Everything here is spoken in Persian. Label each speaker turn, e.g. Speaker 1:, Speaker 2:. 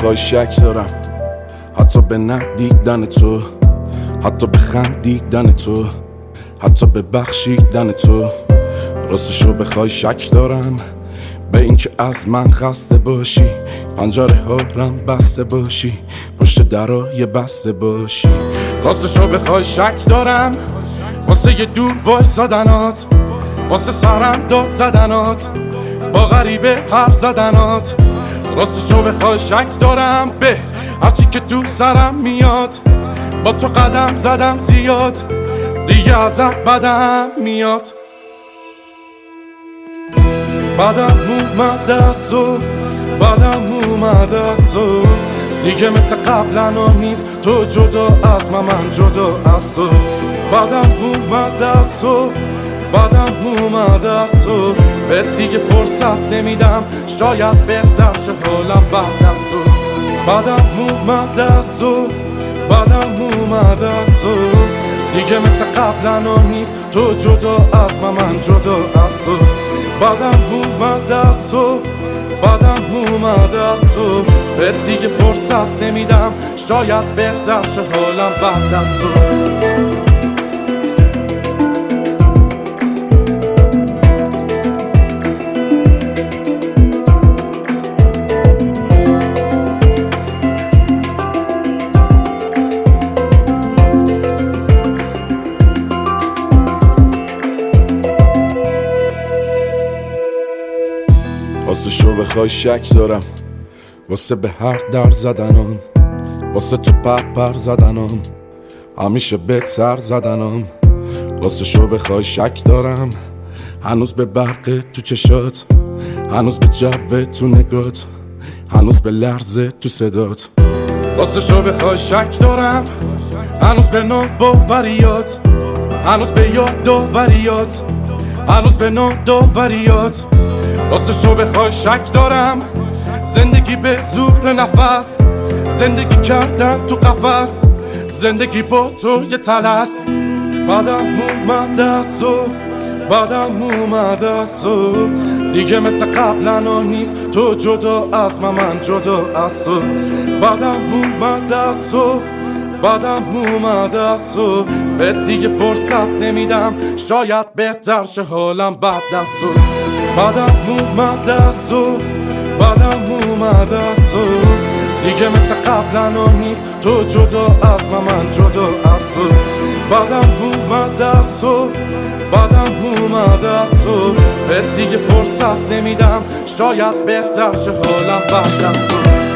Speaker 1: بخوای شک دارم، حتی به ندیدن تو، حتی به خندیدن تو، حتی به بخشیدن تو. راستشو بخوای شک دارم به اینکه از من خسته باشی، پنجره ها رم بسته باشی، پشت درای بسته باشی. راستشو بخوای شک دارم واسه یه دور وای زدنات، واسه سرم داد زدنات، با غریبه حرف زدنات. راستشو بخوای شک دارم به هرچی که تو سرم میاد، با تو قدم زدم زیاد، دیگه ازت بدم میاد. بدم اومد از تو، بدم اومد از تو، دیگه مثل قبلا نیست تو جدا از من جدا از تو. بدم اومد از تو، بدم اومد از تو، به دیگه فرصت نمیدم، شاید بهتر شه حالم بعد از تو. بدم اومد از تو، بدم اومد از تو، دیگه مثل قبلا نیست تو جدا از من جدا از تو. بدم اومد از تو، بدم اومد از تو، به دیگه فرصت نمیدم، شاید بهتر شه حالم بعد از تو. راستشو بخوای شک دارم واسه به هر در زدنم، واسه تو پر زدنم، همیشه بهت سر زدنم. راستشو بخوای شک دارم هنوز به برق تو چشات، هنوز به جو تو نگات، هنوز به لرزه تو صدات. راستشو بخوای شک دارم هنوز به ناباوریات، هنوز به یادآوریات، هنوز به ناداوریات. راستشو بخوای شک دارم زندگی به زور نفس، زندگی کردن تو قفس، زندگی با تو یه طلس. بدم اومد از تو، بدم اومد از تو، دیگه مثل قبلا نیست تو جدا از من جدا از تو. بدم اومد از تو، بدم اومد از تو، به دیگه فرصت نمیدم، شاید بهتر شه حالم بعد از تو. بدم اومد از تو، بدم اومد از تو، دیگه مثل قبلا نیست تو جدا از من جدا از تو. بدم اومد از تو، بدم اومد از تو، به دیگه فرصت نمیدم، شاید بهتر شه حالم بعد از تو.